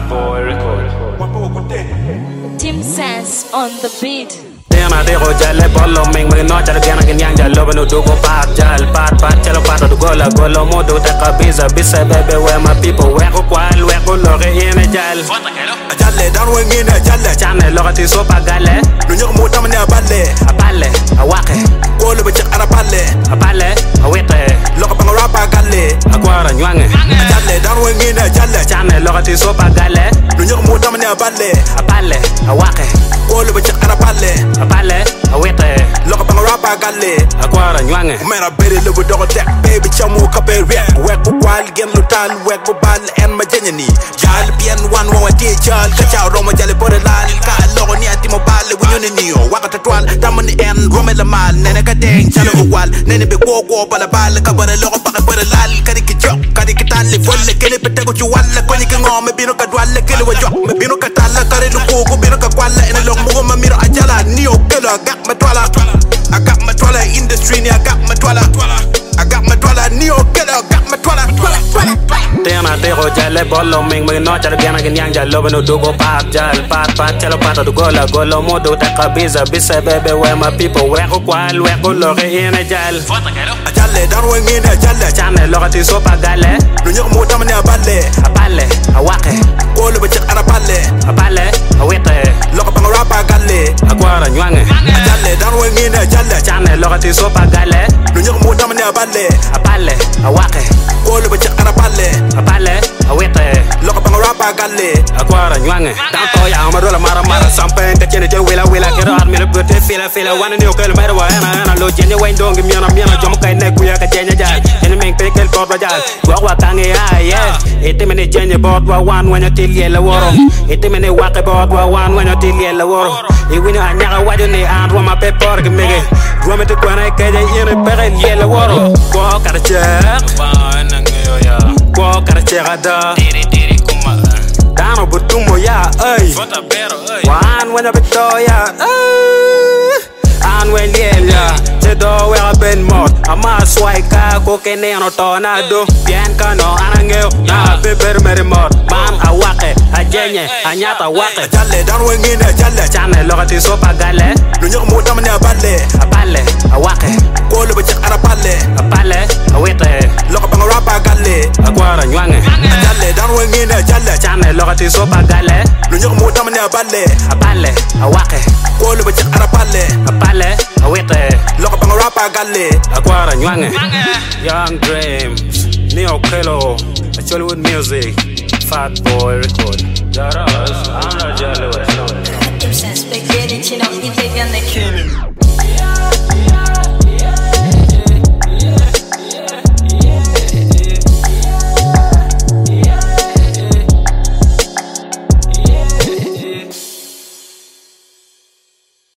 Boy record. Tim Sense on the beat. Tema de rojale bolo ming no chalo gana yang jalo bano dugo pat jal pat chalo pat do golo modo ta kabiza bisa bebe where my people where ko kwal where ko lore ina jal Jalle dan wengine jalle chane logati so pagale lu ñok mo tamane aballe awake ko lu becc aballe awete loko bang rapa galle akwara nywange jalle dan wengine jalle chane logati so pagale lu ñok mo tamane aballe awake ko lu becc aballe awete loko bang rapa galle akwara nywange mera bere lu do tek baby chamu kabe wek bu kwal gen lu tal wek bu bal en ma jeñani jal bien wan wa ti jal ka ciao roma jale bore lal ka logo ni ati mo bal wu ñu ni yo wakata twal tamani en roma la mal nene ka deng chalo wal nene be ko bala bal ka bare logo pa bare lal kadi ki jok kadi ki tal li folle kele pe tego ci wal ko ni ki ngom bino ka dwal kele wa jok me bino ka tal kare lu ko bino ka kwal en lo mo ma miro ajala ni o kele gak ma twala I got my twala industry ni I got my twala ni o kele gak ma twala tema de rojale bolo ming no chalo gana yang jalo bano dugo pat jal pat chalo pat do golo modo ta kabiza bisa bebe where my people where ko kwal where ko lore ina jal jalle dan wengine jalle chane logati so pagale lu ñok mo tamane aballe awake ko lu becc aballe awete loko bang rapa galle akwara nywange jalle dan wengine jalle chane logati so pagale lu ñok mo tamane aballe awake ko lu becc aballe awete loko bang rapa galle akwara nywange tanto ya amadola mara sampai te chene je wela kero armi le bete fila wana ni okelo mera wa ana lo jenye wa ndongi miana jom kay ne kuya ka jenye jal ene meng pe kel bot bajal wa kange ya ete mene jenye bot wa wan wanya tilie la woro ete mene wa ke bot wa wan wanya tilie la woro e wina nyaka wajo ne an roma pe por ke mege roma te kwana ke je yene pere lie la woro ko karche ko karche ada dano butumo ya ay wan wanya beto ya an wen ya te do we ben mot ama swaika ko keneno tornado bien kano anangeo na beber mere mot bam awake ajenye anyata wake jalle dan wengine jalle chane logati so pagale lu ñok mo tamane aballe awake ko lu becc aballe awete loko bang rapa galle akwara nywange jalle dan wengine jalle chane logati so pagale lu ñok mo tamane aballe awake ko lu becc aballe awete loko bang rapa galle akwara nywange Young Dreams Neo Kelo Hollywood Music Fat Boy Record Jaras I'm not jealous Tim Sense, big daddy, chin up, you take on the